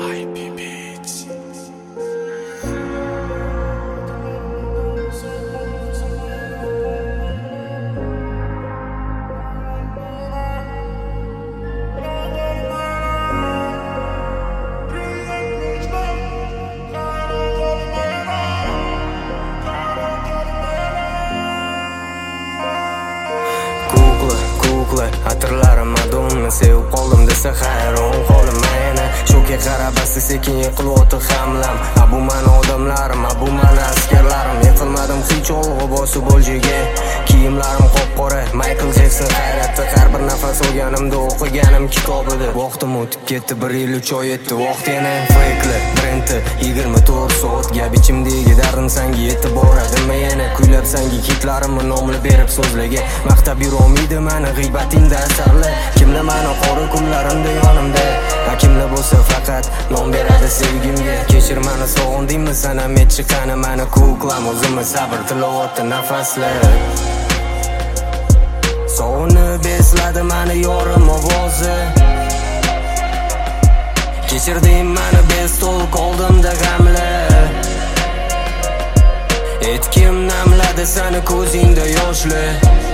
Atirlarim adonmi sevib qoldim desa hayron qolmayman. Shunga qarab asta sekin yiqilyapti hamlam. Bu mani odamlarim, bu mani askarlarim. Yiqilmadim hech olg'a bosib o'ljaga. Kiyimlarim qop-qora, Michael Jackson hayratda. Har bir nafas olganimda o'qiganim kitobida. Vaqtim o'tib ketdi, 1 yil 3 oy etdi. Vaqt yana fake'li, brendli 24 soat. Gap ichimdagi dardim senga yetib boradimi yana? Kuylab senga hitlarimni nomli berib so'zlagan. Maqtab yurolmaydi mani g'iybatingda asarli. Kimlar mani qora kunlarimda yonimda, kimlar bo'lsa faqat nom beradi sevgimga. Kechir mani sog'indingmi sana metchi qani mani kuklam. O'zimni sabr tilovatda nafaslar. Sog'inib esladi mani yorim ovozi. Kechirding mani bestol qoldimda g'amlar. Etkim namladi sani ko'zingda yoshli.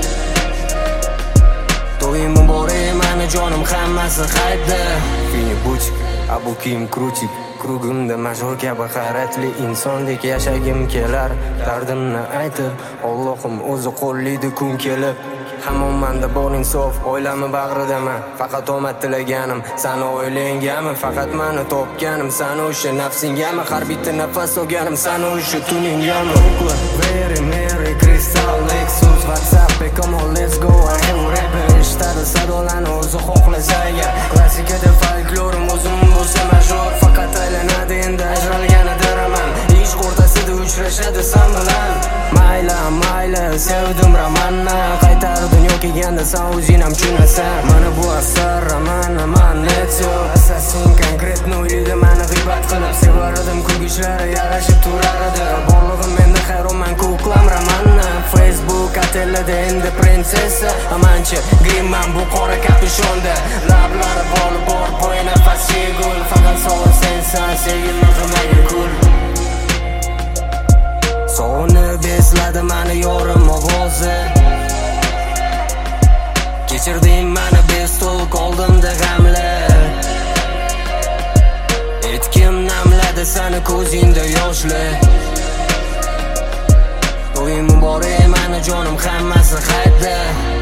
To'yim muborak mani jonim hammasi qayda. Fini buchik, bu kiyim kruchik. Krugimda majhul kabi hayratli insondek yashagim kelar. Dardimni aytib, Allohim o'zi qo'llaydi kun kelib. Hammom menda bor insof, oilamni bag'ridaman. Faqat omad tilaganim, seni o'ylanganim. Faqat meni topganim, seni o'sha nafsingami? Har bitta nafas olganim, seni o'sha tuningami? Very merry crystal Lexus WhatsApp, come on let's go. Eshitadi sadolarni o'zi xohlasa agar. Klassikada folklorim o'zim bo'lsa major. Faqat aylanadi endi ajralgani daraman. Ish o'rtasida uchrashadi sen bilan. Mayli sevdim romanni. Qaytar dunyo kelganda sen o'zing ham tushunasan. Mana bu asar romanni manetio. Assassin konkretno o'ylaydi mani g'iybat qilib. Sevar edim kulgishlari yarashib turar edi. Borlig'im menda hayronman kuklam romanni. Facebook atelada endi prinsessa. Amanchi grimman bu qora kapushonda. Lablari bor bo'yi nafas yegul. Faqat sog'in sensan sevgim qilmagan kul. Sog'inib esladi mani yorim ovozi. Kechirding mani bestol qoldimda g'amlar. Etkim namladi sani ko'zingda yoshli. To'yim muborak mani jonim hammasi qayda.